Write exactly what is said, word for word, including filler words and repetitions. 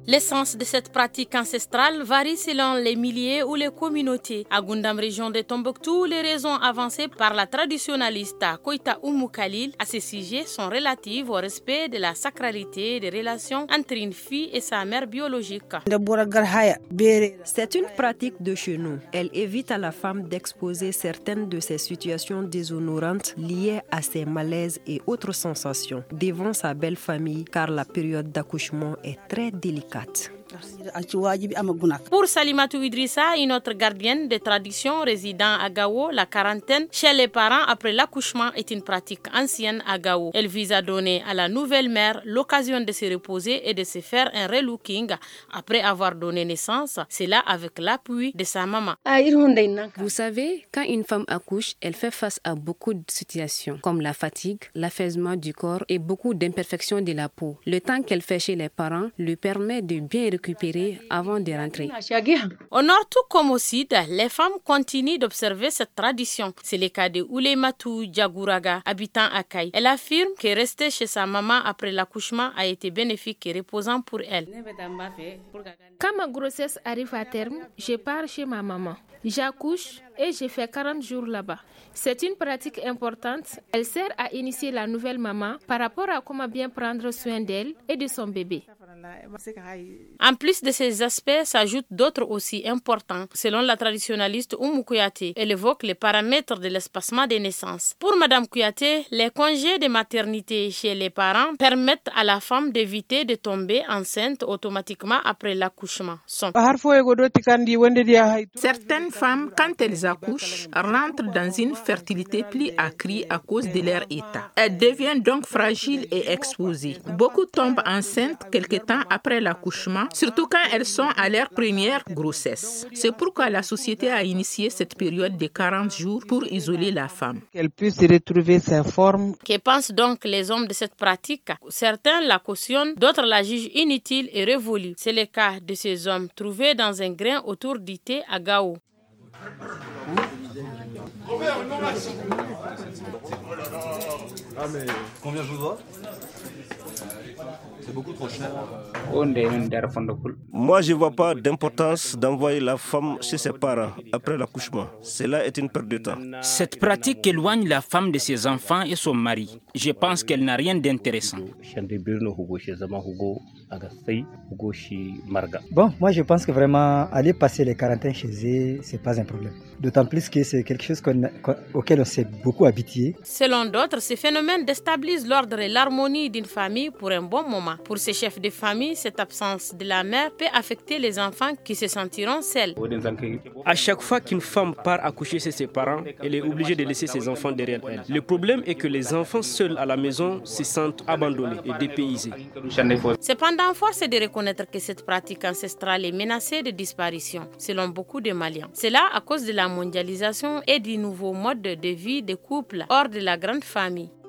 L'essence de cette pratique ancestrale varie selon les milliers ou les communautés. À Gundam, région de Tombouctou, les raisons avancées par la traditionnaliste Koita Oumou Khalil à ce sujet sont relatives au respect de la sacralité des relations entre une fille et sa mère biologique. C'est une pratique de chez nous. Elle évite à la femme d'exposer certaines de ses situations déshonorantes liées à ses malaises et autres sensations devant sa belle famille car la période d'accouchement est très délicate. Pour Salimatou Idrissa, une autre gardienne de tradition résidant à Gao, la quarantaine chez les parents après l'accouchement est une pratique ancienne à Gao. Elle vise à donner à la nouvelle mère l'occasion de se reposer et de se faire un relooking après avoir donné naissance, cela avec l'appui de sa maman. Vous savez, quand une femme accouche, elle fait face à beaucoup de situations comme la fatigue, l'affaissement du corps et beaucoup d'imperfections de la peau. Le temps qu'elle fait chez les parents lui permet de bien récupérer avant de rentrer. Au nord, tout comme au sud, les femmes continuent d'observer cette tradition. C'est le cas de Oulematou Djagouraga, habitant à Kaï. Elle affirme que rester chez sa maman après l'accouchement a été bénéfique et reposant pour elle. Quand ma grossesse arrive à terme, je pars chez ma maman. J'accouche et j'ai fait quarante jours là-bas. C'est une pratique importante. Elle sert à initier la nouvelle maman par rapport à comment bien prendre soin d'elle et de son bébé. En plus de ces aspects, s'ajoutent d'autres aussi importants. Selon la traditionnaliste Oumou Kouyaté, elle évoque les paramètres de l'espacement des naissances. Pour Madame Kouyaté, les congés de maternité chez les parents permettent à la femme d'éviter de tomber enceinte automatiquement après l'accouchement. Sont... Certaines femmes, quand elles accouchent, rentrent dans une fertilité plus accrue à cause de leur état. Elles deviennent donc fragiles et exposées. Beaucoup tombent enceintes quelque temps après l'accouchement, surtout quand elles sont à leur première grossesse. C'est pourquoi la société a initié cette période de quarante jours pour isoler la femme. Qu'elle puisse retrouver sa forme. Que pensent donc les hommes de cette pratique? Certains la cautionnent, d'autres la jugent inutile et révolue. C'est le cas de ces hommes trouvés dans un grain autour du thé à Gao. Ah mais combien je vous dois? C'est beaucoup trop cher. Moi, je ne vois pas d'importance d'envoyer la femme chez ses parents après l'accouchement. Cela est une perte de temps. Cette pratique éloigne la femme de ses enfants et son mari. Je pense qu'elle n'a rien d'intéressant. Bon, moi je pense que vraiment aller passer les quarantaines chez eux, c'est pas un problème. D'autant plus que c'est quelque chose qu'on, auquel on s'est beaucoup habitué. Selon d'autres, ce phénomène déstabilise l'ordre et l'harmonie d'une famille pour un bon moment. Pour ces chefs de famille, cette absence de la mère peut affecter les enfants qui se sentiront seuls. À chaque fois qu'une femme part accoucher chez ses parents, elle est obligée de laisser ses enfants derrière elle. Le problème est que les enfants seuls à la maison se sentent abandonnés et dépaysés. Cependant, force est de reconnaître que cette pratique ancestrale est menacée de disparition, selon beaucoup de Maliens. Cela à cause de la mondialisation et du nouveau mode de vie des couples hors de la grande famille.